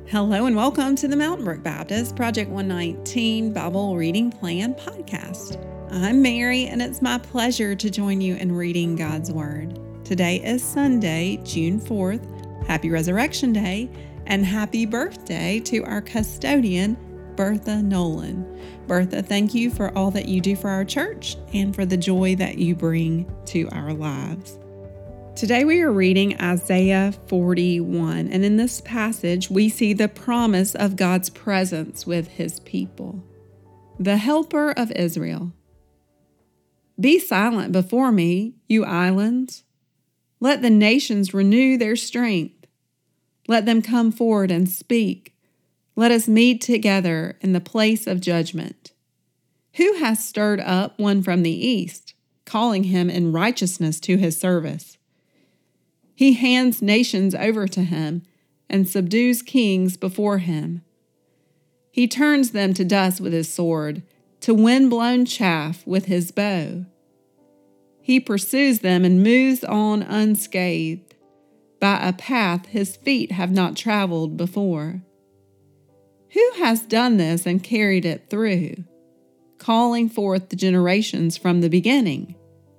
Hello and welcome to the Mountain Brook Baptist Project 119 Bible Reading Plan podcast. I'm Mary and it's my pleasure to join you in reading God's Word. Today is Sunday, June 4th. Happy Resurrection Day and happy birthday to our custodian, Bertha Nolan. Bertha, thank you for all that you do for our church and for the joy that you bring to our lives. Today we are reading Isaiah 41, and in this passage we see the promise of God's presence with His people. The Helper of Israel. Be silent before me, you islands. Let the nations renew their strength. Let them come forward and speak. Let us meet together in the place of judgment. Who has stirred up one from the east, calling him in righteousness to his service? He hands nations over to him and subdues kings before him. He turns them to dust with his sword, to wind-blown chaff with his bow. He pursues them and moves on unscathed, by a path his feet have not traveled before. Who has done this and carried it through, calling forth the generations from the beginning?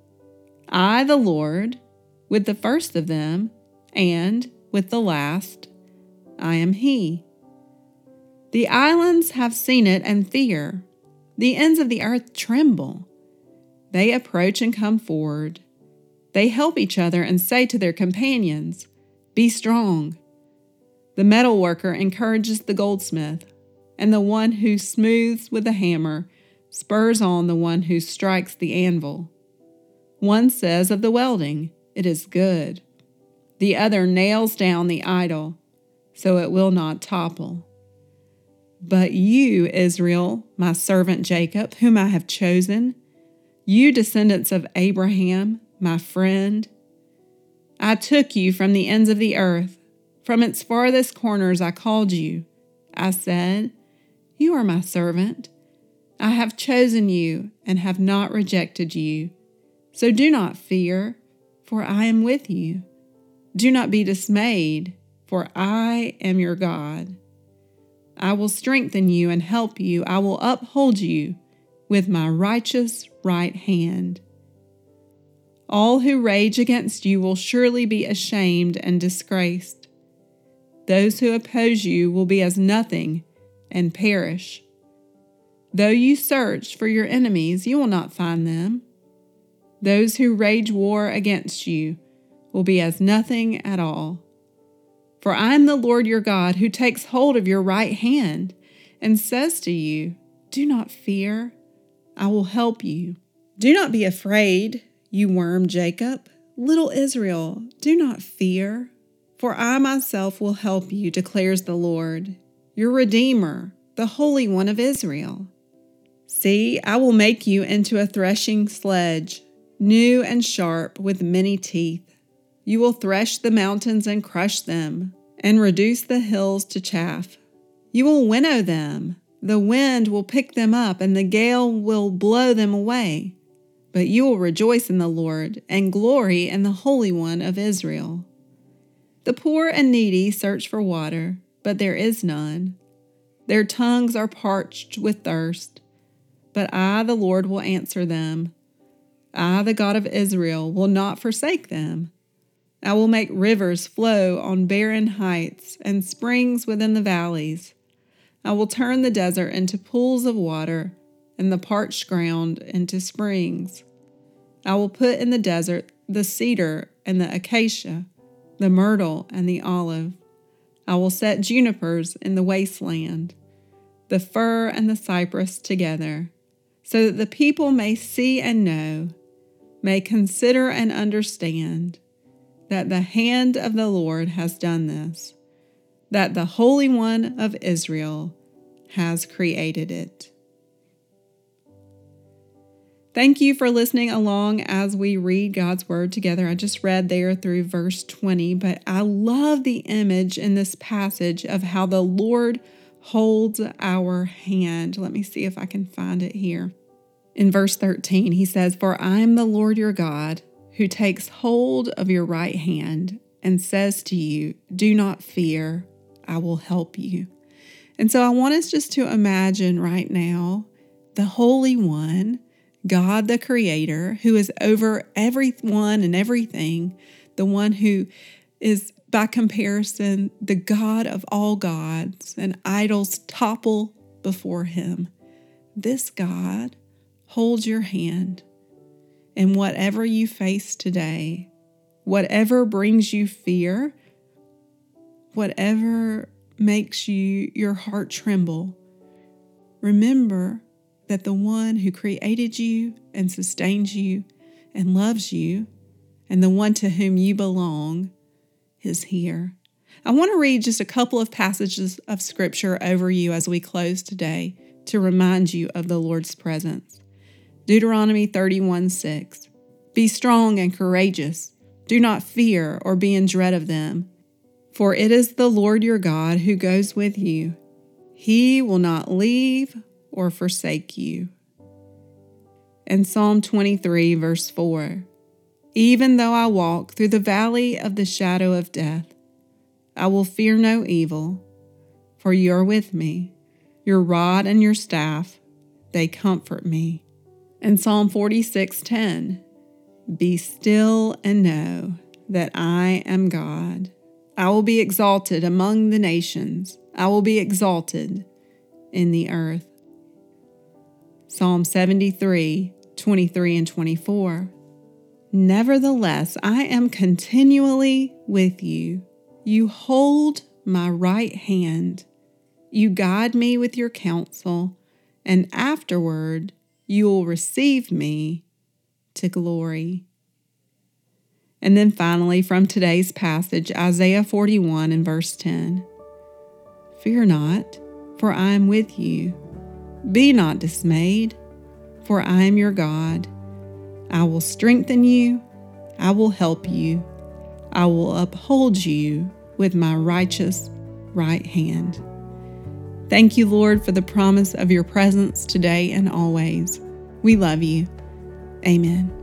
I, the Lord, with the first of them, and with the last, I am He. The islands have seen it and fear. The ends of the earth tremble. They approach and come forward. They help each other and say to their companions, "Be strong." The metal worker encourages the goldsmith, and the one who smooths with the hammer spurs on the one who strikes the anvil. One says of the welding, "It is good." The other nails down the idol, so it will not topple. But you, Israel, my servant Jacob, whom I have chosen, you descendants of Abraham, my friend, I took you from the ends of the earth. From its farthest corners I called you. I said, "You are my servant. I have chosen you and have not rejected you. So do not fear, for I am with you. Do not be dismayed, for I am your God. I will strengthen you and help you. I will uphold you with my righteous right hand. All who rage against you will surely be ashamed and disgraced. Those who oppose you will be as nothing and perish. Though you search for your enemies, you will not find them. Those who rage war against you will be as nothing at all. For I am the Lord your God, who takes hold of your right hand and says to you, "Do not fear, I will help you. Do not be afraid, you worm Jacob. Little Israel, do not fear, for I myself will help you, declares the Lord, your Redeemer, the Holy One of Israel. See, I will make you into a threshing sledge, new and sharp with many teeth. You will thresh the mountains and crush them, and reduce the hills to chaff. You will winnow them. The wind will pick them up, and the gale will blow them away. But you will rejoice in the Lord, and glory in the Holy One of Israel. The poor and needy search for water, but there is none. Their tongues are parched with thirst. But I, the Lord, will answer them. I, the God of Israel, will not forsake them. I will make rivers flow on barren heights and springs within the valleys. I will turn the desert into pools of water and the parched ground into springs. I will put in the desert the cedar and the acacia, the myrtle and the olive. I will set junipers in the wasteland, the fir and the cypress together, so that the people may see and know, may consider and understand, that the hand of the Lord has done this, that the Holy One of Israel has created it. Thank you for listening along as we read God's Word together. I just read there through verse 20, but I love the image in this passage of how the Lord holds our hand. Let me see if I can find it here. In verse 13, he says, "For I am the Lord your God, who takes hold of your right hand and says to you, 'Do not fear, I will help you. And so I want us just to imagine right now the Holy One, God the Creator, who is over everyone and everything, the one who is, by comparison, the God of all gods, and idols topple before him. This God holds your hand, and whatever you face today, whatever brings you fear, whatever makes your heart tremble, remember that the one who created you and sustains you and loves you, and the one to whom you belong, is here. I want to read just a couple of passages of Scripture over you as we close today to remind you of the Lord's presence. Deuteronomy 31:6. Be strong and courageous. Do not fear or be in dread of them, for it is the Lord your God who goes with you. He will not leave or forsake you. And Psalm 23, verse 4. Even though I walk through the valley of the shadow of death, I will fear no evil, for you are with me. Your rod and your staff, they comfort me. And Psalm 46:10. Be still and know that I am God. I will be exalted among the nations. I will be exalted in the earth. Psalm 73:23 and 24. Nevertheless, I am continually with you. You hold my right hand. You guide me with your counsel, and afterward you will receive me to glory. And then finally, from today's passage, Isaiah 41 and verse 10. Fear not, for I am with you. Be not dismayed, for I am your God. I will strengthen you. I will help you. I will uphold you with my righteous right hand. Thank you, Lord, for the promise of your presence today and always. We love you. Amen.